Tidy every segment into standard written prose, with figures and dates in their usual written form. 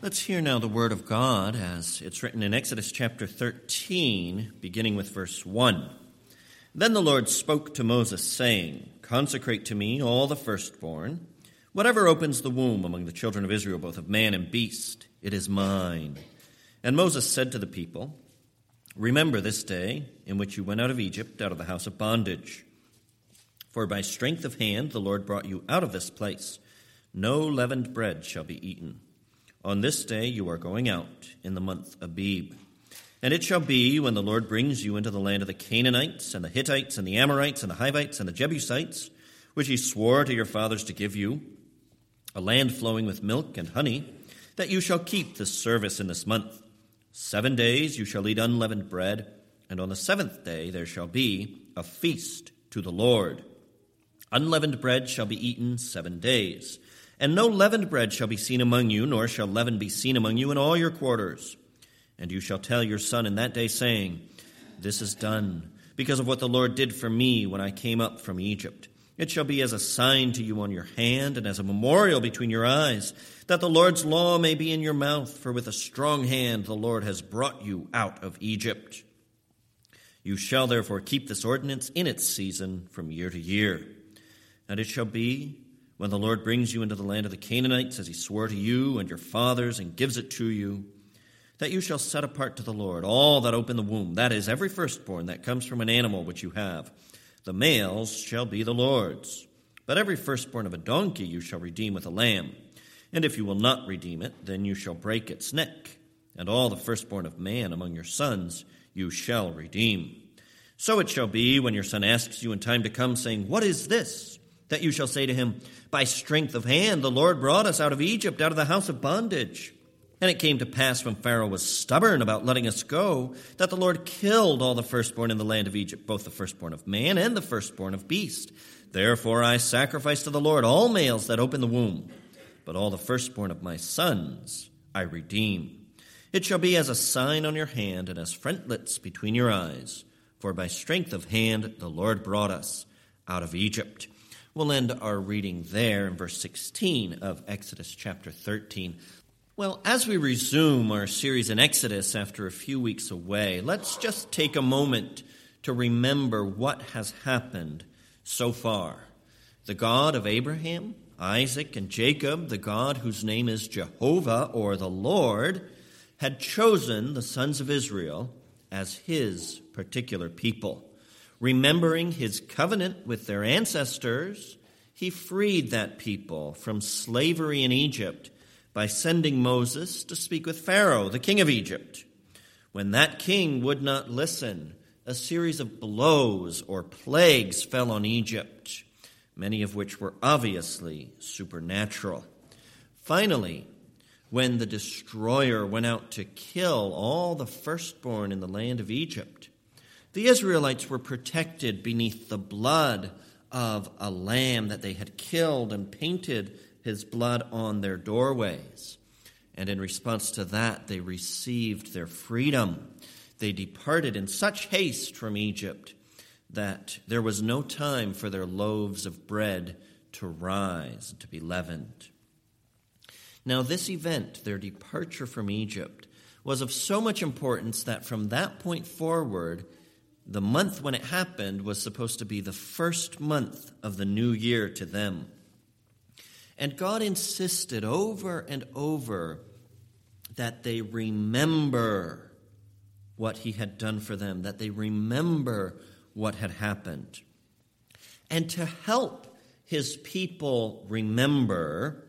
Let's hear now the word of God as it's written in Exodus chapter 13, beginning with verse 1. Then the Lord spoke to Moses, saying, "Consecrate to me all the firstborn, whatever opens the womb among the children of Israel, both of man and beast, it is mine." And Moses said to the people, "Remember this day in which you went out of Egypt, out of the house of bondage. For by strength of hand the Lord brought you out of this place. No leavened bread shall be eaten. On this day you are going out in the month Abib. And it shall be, when the Lord brings you into the land of the Canaanites, and the Hittites, and the Amorites, and the Hivites, and the Jebusites, which he swore to your fathers to give you, a land flowing with milk and honey, that you shall keep this service in this month. 7 days you shall eat unleavened bread, and on the 7th day there shall be a feast to the Lord. Unleavened bread shall be eaten 7 days. And no leavened bread shall be seen among you, nor shall leaven be seen among you in all your quarters. And you shall tell your son in that day, saying, This is done because of what the Lord did for me when I came up from Egypt. It shall be as a sign to you on your hand and as a memorial between your eyes, that the Lord's law may be in your mouth, for with a strong hand the Lord has brought you out of Egypt. You shall therefore keep this ordinance in its season from year to year. And it shall be, when the Lord brings you into the land of the Canaanites, as he swore to you and your fathers, and gives it to you, that you shall set apart to the Lord all that open the womb, that is, every firstborn that comes from an animal which you have. The males shall be the Lord's. But every firstborn of a donkey you shall redeem with a lamb. And if you will not redeem it, then you shall break its neck. And all the firstborn of man among your sons you shall redeem. So it shall be, when your son asks you in time to come, saying, What is this? That you shall say to him, By strength of hand the Lord brought us out of Egypt, out of the house of bondage. And it came to pass, when Pharaoh was stubborn about letting us go, that the Lord killed all the firstborn in the land of Egypt, both the firstborn of man and the firstborn of beast. Therefore I sacrifice to the Lord all males that open the womb, but all the firstborn of my sons I redeem. It shall be as a sign on your hand and as frontlets between your eyes, for by strength of hand the Lord brought us out of Egypt." We'll end our reading there in verse 16 of Exodus chapter 13. Well, as we resume our series in Exodus after a few weeks away, let's just take a moment to remember what has happened so far. The God of Abraham, Isaac, and Jacob, the God whose name is Jehovah or the Lord, had chosen the sons of Israel as his particular people. Remembering his covenant with their ancestors, he freed that people from slavery in Egypt by sending Moses to speak with Pharaoh, the king of Egypt. When that king would not listen, a series of blows or plagues fell on Egypt, many of which were obviously supernatural. Finally, when the destroyer went out to kill all the firstborn in the land of Egypt, the Israelites were protected beneath the blood of a lamb that they had killed and painted his blood on their doorways. And in response to that, they received their freedom. They departed in such haste from Egypt that there was no time for their loaves of bread to rise and to be leavened. Now, this event, their departure from Egypt, was of so much importance that from that point forward, the month when it happened was supposed to be the first month of the new year to them. And God insisted over and over that they remember what he had done for them, that they remember what had happened. And to help his people remember,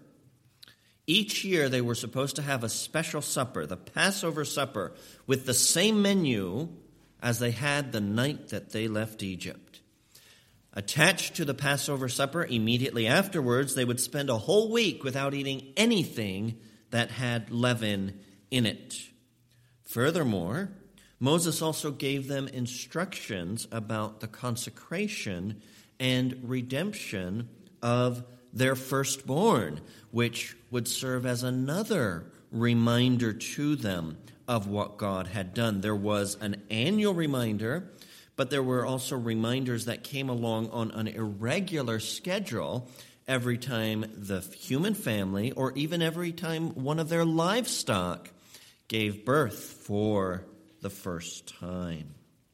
each year they were supposed to have a special supper, the Passover supper, with the same menu as they had the night that they left Egypt. Attached to the Passover supper, immediately afterwards, they would spend a whole week without eating anything that had leaven in it. Furthermore, Moses also gave them instructions about the consecration and redemption of their firstborn, which would serve as another reminder to them of what God had done. There was an annual reminder, but there were also reminders that came along on an irregular schedule every time the human family, or even every time one of their livestock gave birth for the first time.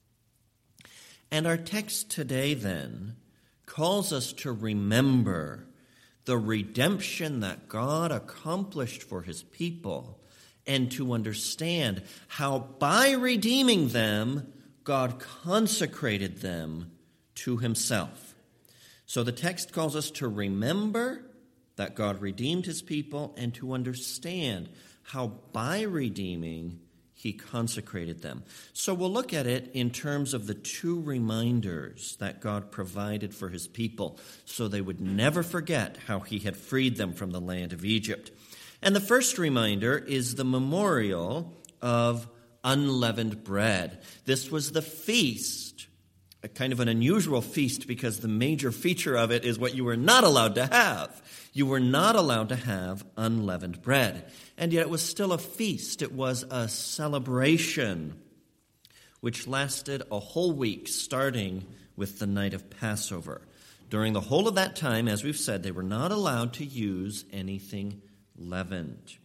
And our text today then calls us to remember the redemption that God accomplished for his people, and to understand how by redeeming them, God consecrated them to himself. So the text calls us to remember that God redeemed his people, and to understand how by redeeming he consecrated them. So we'll look at it in terms of the two reminders that God provided for his people, so they would never forget how he had freed them from the land of Egypt. And the first reminder is the memorial of unleavened bread. This was the feast, a kind of an unusual feast, because the major feature of it is what you were not allowed to have. You were not allowed to have unleavened bread. And yet it was still a feast. It was a celebration which lasted a whole week, starting with the night of Passover. During the whole of that time, as we've said, they were not allowed to use anything leavened.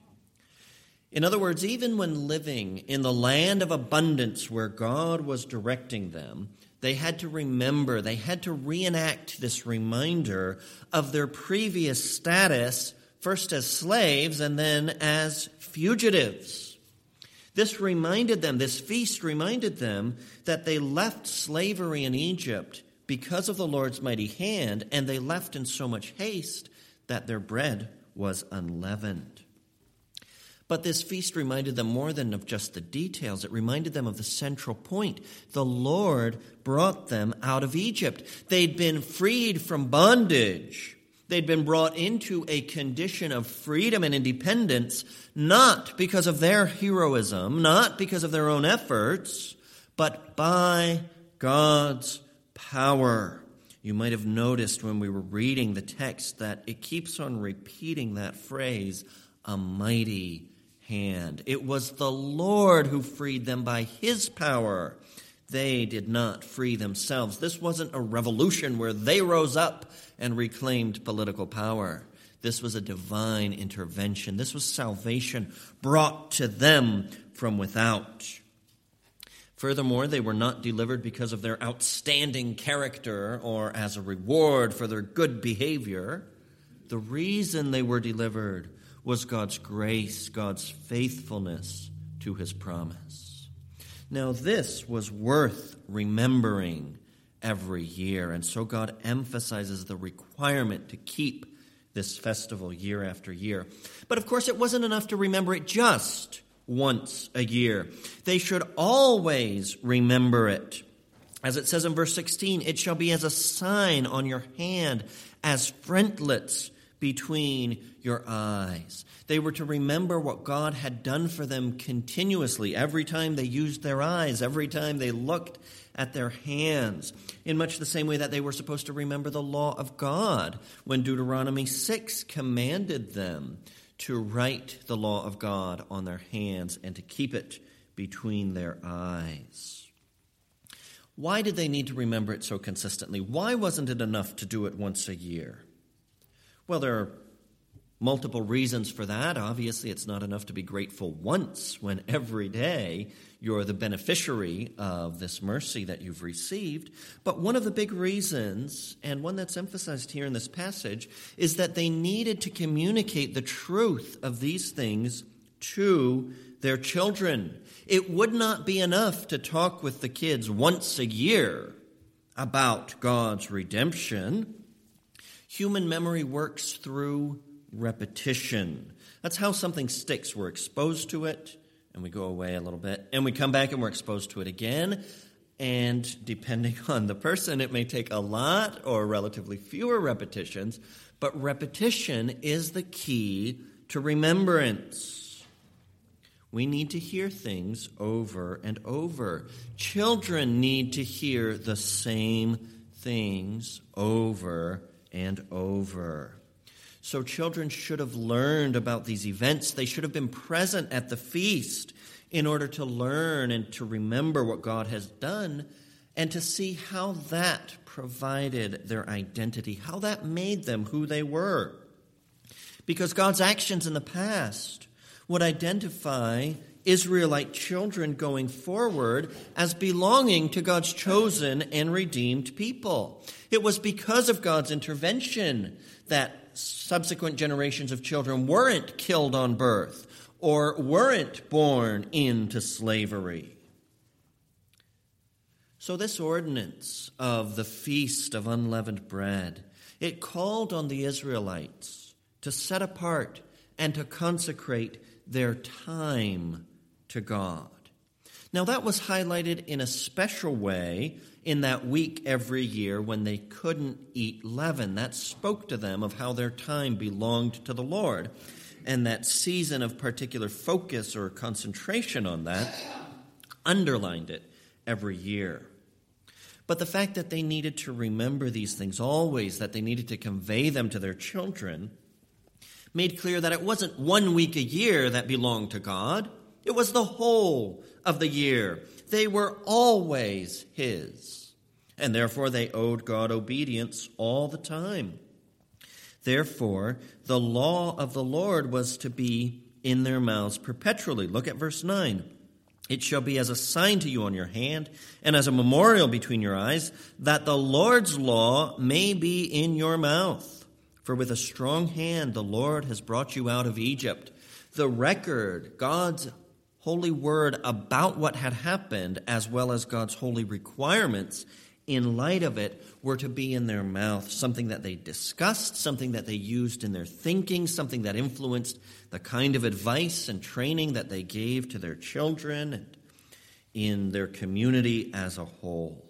In other words, even when living in the land of abundance where God was directing them, they had to remember, they had to reenact this reminder of their previous status, first as slaves and then as fugitives. This reminded them, this feast reminded them that they left slavery in Egypt because of the Lord's mighty hand, and they left in so much haste that their bread was unleavened. But this feast reminded them more than of just the details. It reminded them of the central point. The Lord brought them out of Egypt. They'd been freed from bondage. They'd been brought into a condition of freedom and independence, not because of their heroism, not because of their own efforts, but by God's power. You might have noticed when we were reading the text that it keeps on repeating that phrase, a mighty hand. It was the Lord who freed them by his power. They did not free themselves. This wasn't a revolution where they rose up and reclaimed political power. This was a divine intervention. This was salvation brought to them from without. Furthermore, they were not delivered because of their outstanding character or as a reward for their good behavior. The reason they were delivered was God's grace, God's faithfulness to his promise. Now, this was worth remembering every year, and so God emphasizes the requirement to keep this festival year after year. But of course, it wasn't enough to remember it just once a year. They should always remember it. As it says in verse 16, it shall be as a sign on your hand, as frontlets between your eyes. They were to remember what God had done for them continuously, every time they used their eyes, every time they looked at their hands, in much the same way that they were supposed to remember the law of God when Deuteronomy 6 commanded them to write the law of God on their hands and to keep it between their eyes. Why did they need to remember it so consistently? Why wasn't it enough to do it once a year? Well, there are multiple reasons for that. Obviously, it's not enough to be grateful once when every day you're the beneficiary of this mercy that you've received. But one of the big reasons, and one that's emphasized here in this passage, is that they needed to communicate the truth of these things to their children. It would not be enough to talk with the kids once a year about God's redemption. Human memory works through repetition. That's how something sticks. We're exposed to it, and we go away a little bit, and we come back and we're exposed to it again. And depending on the person, it may take a lot or relatively fewer repetitions, but repetition is the key to remembrance. We need to hear things over and over. Children need to hear the same things over and over. So children should have learned about these events. They should have been present at the feast in order to learn and to remember what God has done. and to see how that provided their identity, how that made them who they were. Because God's actions in the past would identify Israelite children going forward as belonging to God's chosen and redeemed people. It was because of God's intervention that subsequent generations of children weren't killed on birth or weren't born into slavery. So this ordinance of the Feast of Unleavened Bread, it called on the Israelites to set apart and to consecrate their time to God. Now that was highlighted in a special way in that week every year when they couldn't eat leaven. That spoke to them of how their time belonged to the Lord. And that season of particular focus or concentration on that underlined it every year. But the fact that they needed to remember these things always, that they needed to convey them to their children, made clear that it wasn't 1 week a year that belonged to God. It was the whole of the year. They were always His, and therefore they owed God obedience all the time. Therefore, the law of the Lord was to be in their mouths perpetually. Look at verse 9. It shall be as a sign to you on your hand and as a memorial between your eyes, that the Lord's law may be in your mouth. For with a strong hand the Lord has brought you out of Egypt. The record, God's holy word about what had happened, as well as God's holy requirements in light of it, were to be in their mouth, something that they discussed, something that they used in their thinking, something that influenced the kind of advice and training that they gave to their children and in their community as a whole.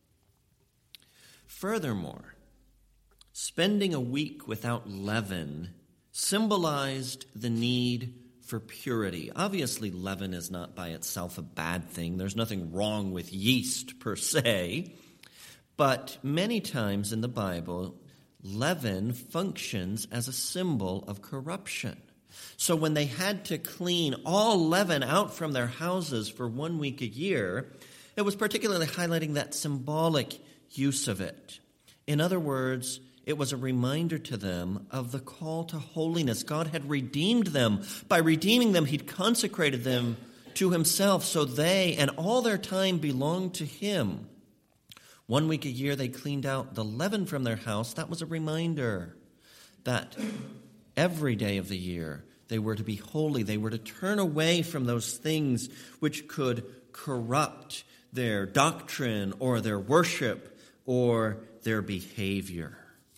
Furthermore, spending a week without leaven symbolized the need for purity. Obviously, leaven is not by itself a bad thing. There's nothing wrong with yeast per se. But many times in the Bible, leaven functions as a symbol of corruption. So when they had to clean all leaven out from their houses for 1 week a year, it was particularly highlighting that symbolic use of it. In other words, it was a reminder to them of the call to holiness. God had redeemed them. By redeeming them, He'd consecrated them to Himself, so they and all their time belonged to Him. 1 week a year, they cleaned out the leaven from their house. That was a reminder that every day of the year, they were to be holy. They were to turn away from those things which could corrupt their doctrine or their worship or their behavior.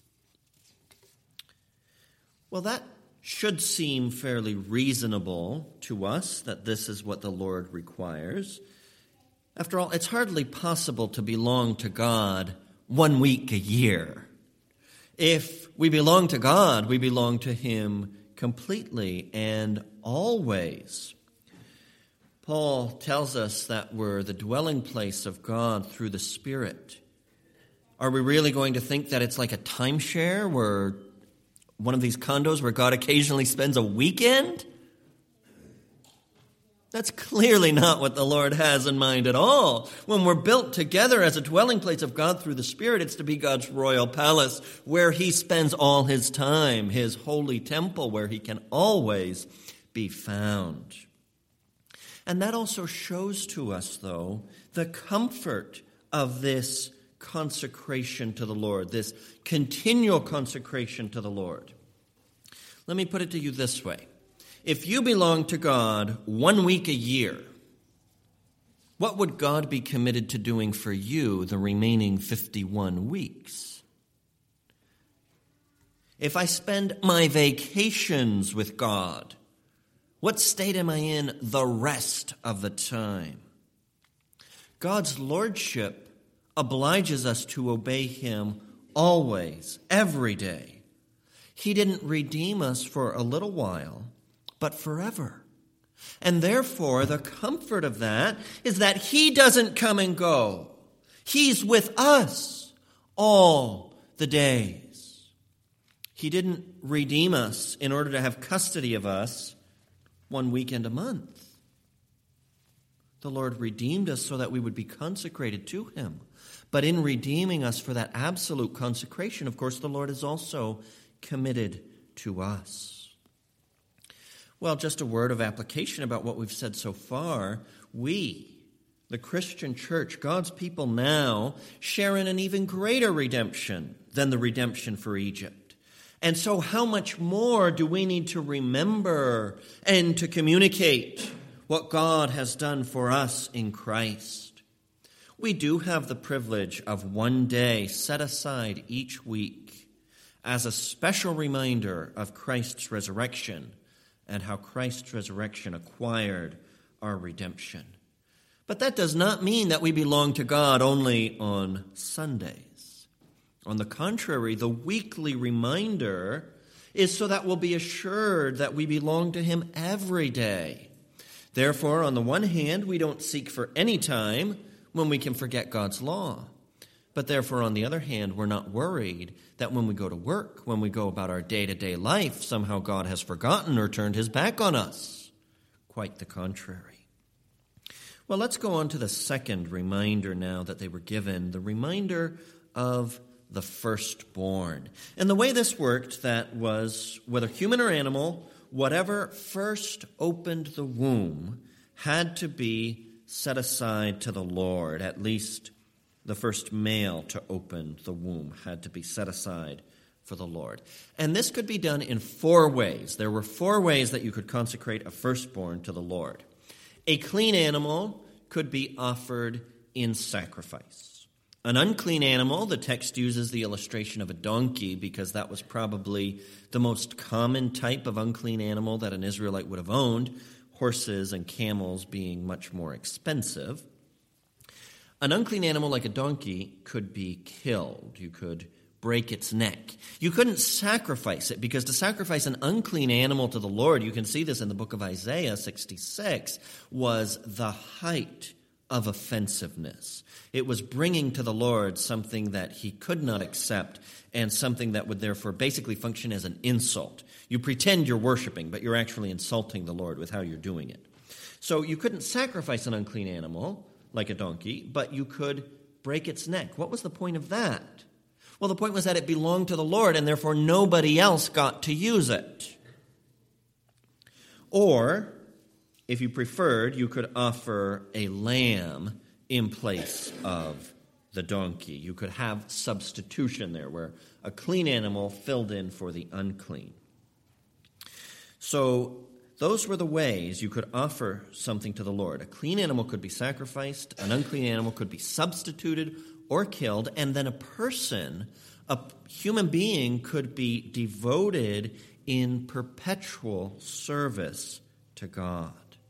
Well, that should seem fairly reasonable to us, that this is what the Lord requires. After all, it's hardly possible to belong to God 1 week a year. If we belong to God, we belong to Him completely and always. Paul tells us that we're the dwelling place of God through the Spirit. Are we really going to think that it's like a timeshare, where one of these condos where God occasionally spends a weekend? That's clearly not what the Lord has in mind at all. When we're built together as a dwelling place of God through the Spirit, it's to be God's royal palace where He spends all His time, His holy temple where He can always be found. And that also shows to us, though, the comfort of this consecration to the Lord, this continual consecration to the Lord. Let me put it to you this way. If you belong to God 1 week a year, what would God be committed to doing for you the remaining 51 weeks? If I spend my vacations with God, what state am I in the rest of the time? God's lordship obliges us to obey Him always, every day. He didn't redeem us for a little while, but forever. And therefore, the comfort of that is that He doesn't come and go. He's with us all the days. He didn't redeem us in order to have custody of us 1 weekend a month. The Lord redeemed us so that we would be consecrated to him. But in redeeming us for that absolute consecration, of course, the Lord is also committed to us. Well, just a word of application about what we've said so far. We, the Christian church, God's people now, share in an even greater redemption than the redemption for Egypt. And so how much more do we need to remember and to communicate what God has done for us in Christ? We do have the privilege of one day set aside each week as a special reminder of Christ's resurrection and how Christ's resurrection acquired our redemption. But that does not mean that we belong to God only on Sundays. On the contrary, the weekly reminder is so that we'll be assured that we belong to him every day. Therefore, on the one hand, we don't seek for any time when we can forget God's law. But therefore, on the other hand, we're not worried that when we go to work, when we go about our day-to-day life, somehow God has forgotten or turned his back on us. Quite the contrary. Well, let's go on to the second reminder now that they were given, the reminder of the firstborn. And the way this worked, that was, whether human or animal, whatever first opened the womb had to be set aside to the Lord. At least the first male to open the womb had to be set aside for the Lord. And this could be done in 4 ways. There were 4 ways that you could consecrate a firstborn to the Lord. A clean animal could be offered in sacrifice. An unclean animal, the text uses the illustration of a donkey because that was probably the most common type of unclean animal that an Israelite would have owned, horses and camels being much more expensive. An unclean animal like a donkey could be killed. You could break its neck. You couldn't sacrifice it because to sacrifice an unclean animal to the Lord, you can see this in the book of Isaiah 66, was the height of offensiveness. It was bringing to the Lord something that he could not accept and something that would therefore basically function as an insult. You pretend you're worshiping, but you're actually insulting the Lord with how you're doing it. So you couldn't sacrifice an unclean animal like a donkey, but you could break its neck. What was the point of that? Well, the point was that it belonged to the Lord, and therefore nobody else got to use it. Or, if you preferred, you could offer a lamb in place of the donkey. You could have substitution there, where a clean animal filled in for the unclean. So those were the ways you could offer something to the Lord. A clean animal could be sacrificed, an unclean animal could be substituted or killed, and then a person, a human being, could be devoted in perpetual service to God.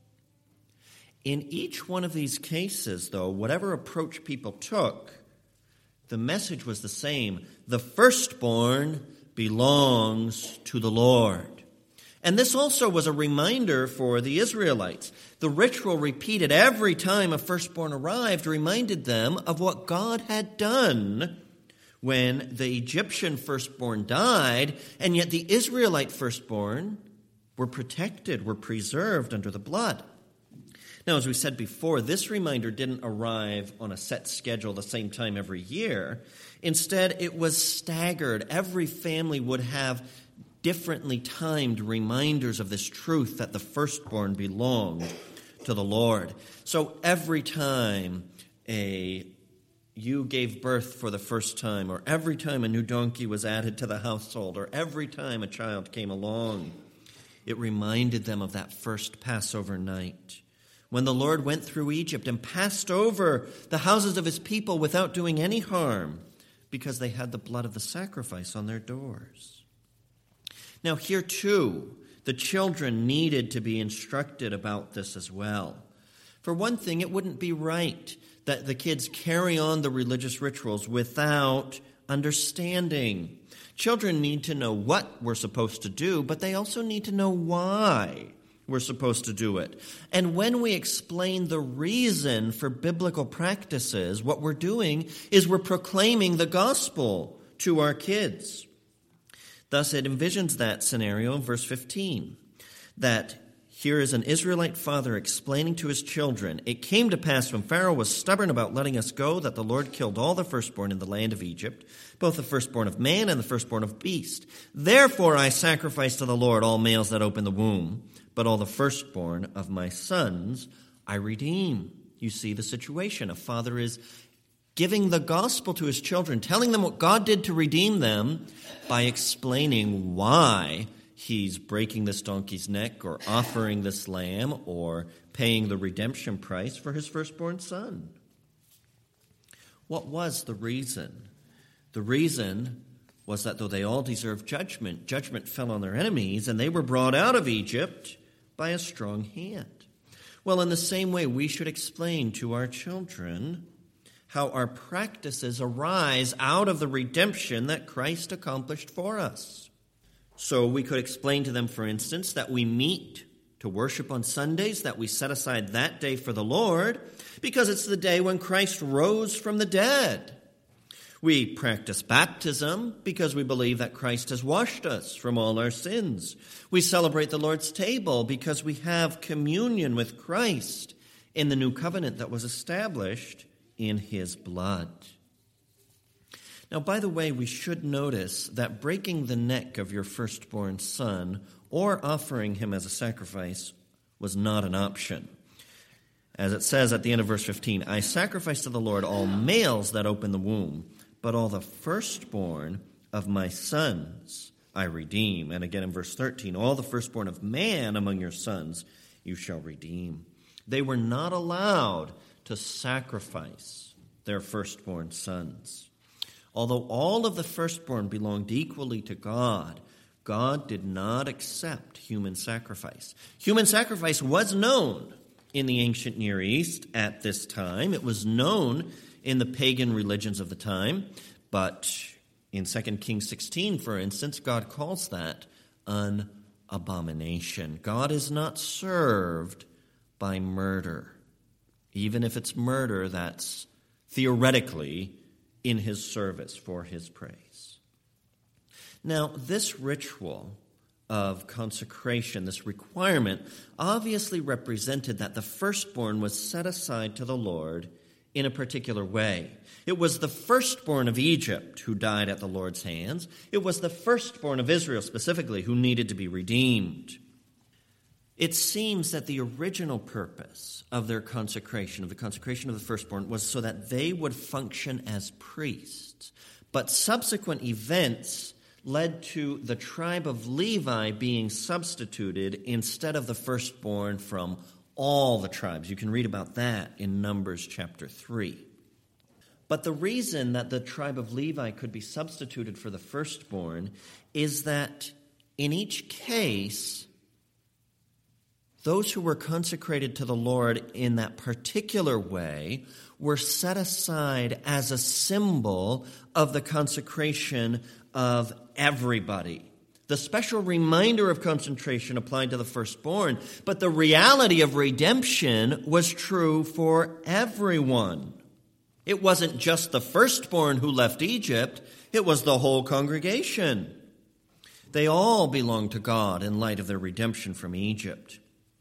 In each one of these cases, though, whatever approach people took, the message was the same. The firstborn belongs to the Lord. And this also was a reminder for the Israelites. The ritual repeated every time a firstborn arrived reminded them of what God had done when the Egyptian firstborn died, and yet the Israelite firstborn were protected, were preserved under the blood. Now, as we said before, this reminder didn't arrive on a set schedule the same time every year. Instead, it was staggered. Every family would have differently timed reminders of this truth that the firstborn belonged to the Lord. So every time you gave birth for the first time, or every time a new donkey was added to the household, or every time a child came along, it reminded them of that first Passover night, when the Lord went through Egypt and passed over the houses of his people without doing any harm, because they had the blood of the sacrifice on their doors. Now here too, the children needed to be instructed about this as well. For one thing, it wouldn't be right that the kids carry on the religious rituals without understanding. Children need to know what we're supposed to do, but they also need to know why we're supposed to do it. And when we explain the reason for biblical practices, what we're doing is we're proclaiming the gospel to our kids. Thus, it envisions that scenario in verse 15, that Here is an Israelite father explaining to his children, "It came to pass when Pharaoh was stubborn about letting us go that the Lord killed all the firstborn in the land of Egypt, both the firstborn of man and the firstborn of beast. Therefore I sacrifice to the Lord all males that open the womb, but all the firstborn of my sons I redeem." You see the situation. A father is giving the gospel to his children, telling them what God did to redeem them by explaining why he's breaking this donkey's neck or offering this lamb or paying the redemption price for his firstborn son. What was the reason? The reason was that though they all deserved judgment, judgment fell on their enemies, and they were brought out of Egypt by a strong hand. Well, in the same way, we should explain to our children how our practices arise out of the redemption that Christ accomplished for us. So we could explain to them, for instance, that we meet to worship on Sundays, that we set aside that day for the Lord, because it's the day when Christ rose from the dead. We practice baptism because we believe that Christ has washed us from all our sins. We celebrate the Lord's table because we have communion with Christ in the new covenant that was established in his blood. Now, by the way, we should notice that breaking the neck of your firstborn son or offering him as a sacrifice was not an option. As it says at the end of verse 15, "I sacrifice to the Lord all males that open the womb, but all the firstborn of my sons I redeem." And again in verse 13, "All the firstborn of man among your sons you shall redeem." They were not allowed to sacrifice their firstborn sons. Although all of the firstborn belonged equally to God, God did not accept human sacrifice. Human sacrifice was known in the ancient Near East at this time. It was known in the pagan religions of the time, but in 2 Kings 16, for instance, God calls that an abomination. God is not served by murder, even if it's murder that's theoretically in his service for his praise. Now, this ritual of consecration, this requirement, obviously represented that the firstborn was set aside to the Lord in a particular way. It was the firstborn of Egypt who died at the Lord's hands. It was the firstborn of Israel specifically who needed to be redeemed. It seems that the original purpose of their consecration, of the consecration of the firstborn, was so that they would function as priests. But subsequent events led to the tribe of Levi being substituted instead of the firstborn from all the tribes. You can read about that in Numbers chapter 3. But the reason that the tribe of Levi could be substituted for the firstborn is that in each case, those who were consecrated to the Lord in that particular way were set aside as a symbol of the consecration of everybody. The special reminder of consecration applied to the firstborn, but the reality of redemption was true for everyone. It wasn't just the firstborn who left Egypt, it was the whole congregation. They all belonged to God in light of their redemption from Egypt.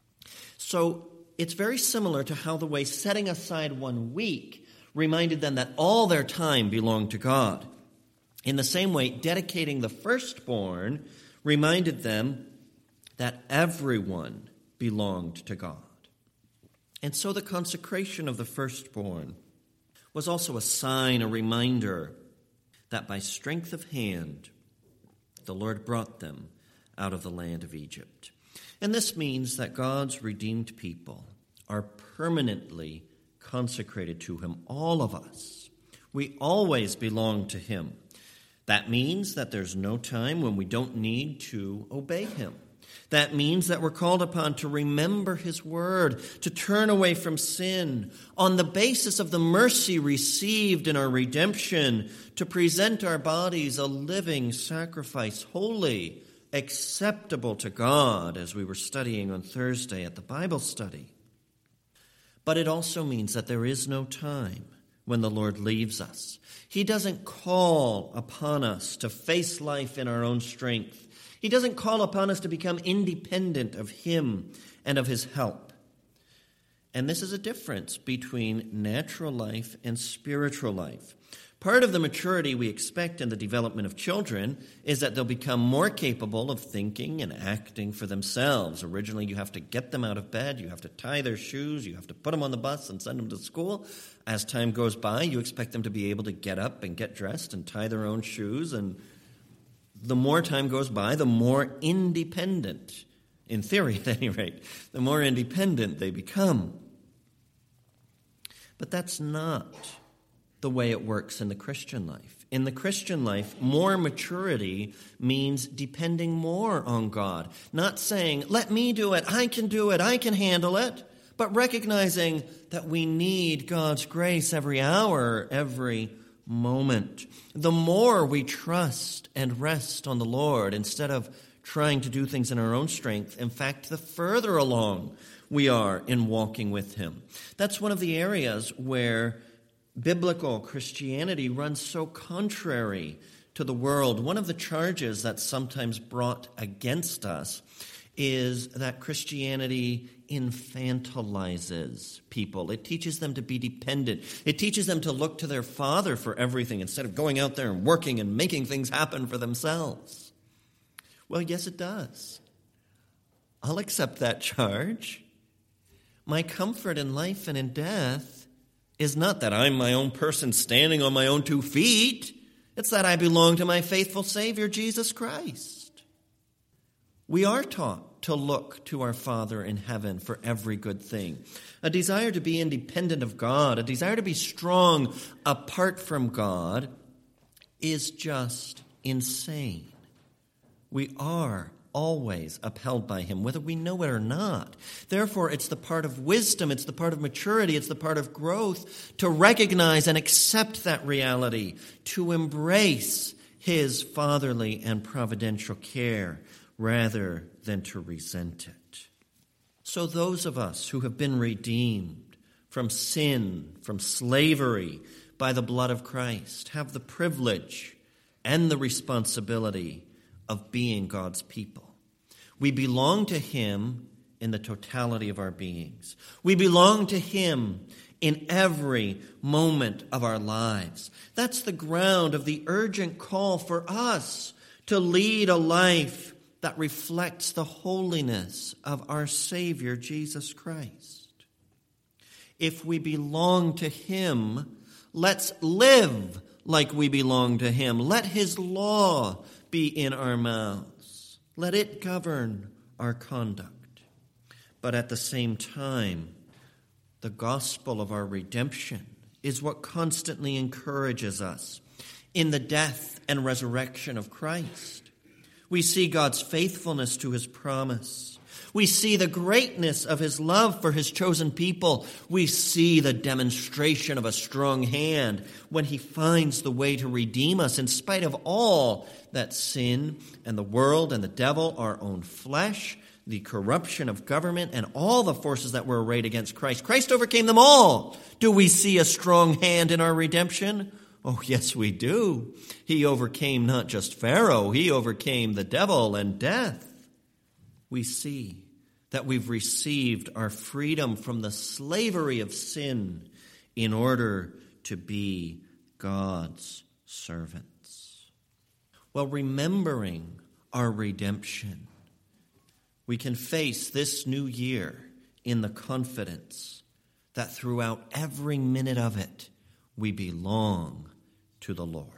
So it's very similar to how the way setting aside 1 week reminded them that all their time belonged to God. In the same way, dedicating the firstborn reminded them that everyone belonged to God. And so the consecration of the firstborn was also a sign, a reminder that by strength of hand, the Lord brought them out of the land of Egypt. And this means that God's redeemed people are permanently consecrated to him, all of us. We always belong to him. That means that there's no time when we don't need to obey him. That means that we're called upon to remember his word, to turn away from sin, on the basis of the mercy received in our redemption, to present our bodies a living sacrifice, holy, acceptable to God, as we were studying on Thursday at the Bible study. But it also means that there is no time when the Lord leaves us. He doesn't call upon us to face life in our own strength. He doesn't call upon us to become independent of him and of his help. And this is a difference between natural life and spiritual life. Part of the maturity we expect in the development of children is that they'll become more capable of thinking and acting for themselves. Originally, you have to get them out of bed, you have to tie their shoes, you have to put them on the bus and send them to school. As time goes by, you expect them to be able to get up and get dressed and tie their own shoes. And the more time goes by, the more independent, in theory at any rate, the more independent they become. But that's not the way it works in the Christian life. In the Christian life, more maturity means depending more on God. Not saying, let me do it, I can handle it, but recognizing that we need God's grace every hour, every moment. The more we trust and rest on the Lord instead of trying to do things in our own strength, in fact, the further along we are in walking with Him. That's one of the areas where biblical Christianity runs so contrary to the world. One of the charges that's sometimes brought against us is that Christianity infantilizes people. It teaches them to be dependent. It teaches them to look to their Father for everything instead of going out there and working and making things happen for themselves. Well, yes, it does. I'll accept that charge. My comfort in life and in death is not that I'm my own person standing on my own 2 feet. It's that I belong to my faithful Savior, Jesus Christ. We are taught to look to our Father in heaven for every good thing. A desire to be independent of God, a desire to be strong apart from God, is just insane. We are always upheld by Him, whether we know it or not. Therefore, it's the part of wisdom, it's the part of maturity, it's the part of growth to recognize and accept that reality, to embrace His fatherly and providential care rather than to resent it. So those of us who have been redeemed from sin, from slavery by the blood of Christ, have the privilege and the responsibility of being God's people. We belong to Him in the totality of our beings. We belong to Him in every moment of our lives. That's the ground of the urgent call for us to lead a life that reflects the holiness of our Savior, Jesus Christ. If we belong to Him, let's live like we belong to Him. Let His law be in our mouths. Let it govern our conduct. But at the same time, the gospel of our redemption is what constantly encourages us in the death and resurrection of Christ. We see God's faithfulness to His promise. We see the greatness of His love for His chosen people. We see the demonstration of a strong hand when He finds the way to redeem us in spite of all that sin and the world and the devil, our own flesh, the corruption of government, and all the forces that were arrayed against Christ. Christ overcame them all. Do we see a strong hand in our redemption? Oh, yes, we do. He overcame not just Pharaoh, He overcame the devil and death. We see that we've received our freedom from the slavery of sin in order to be God's servants. Well, remembering our redemption, we can face this new year in the confidence that throughout every minute of it, we belong to the Lord.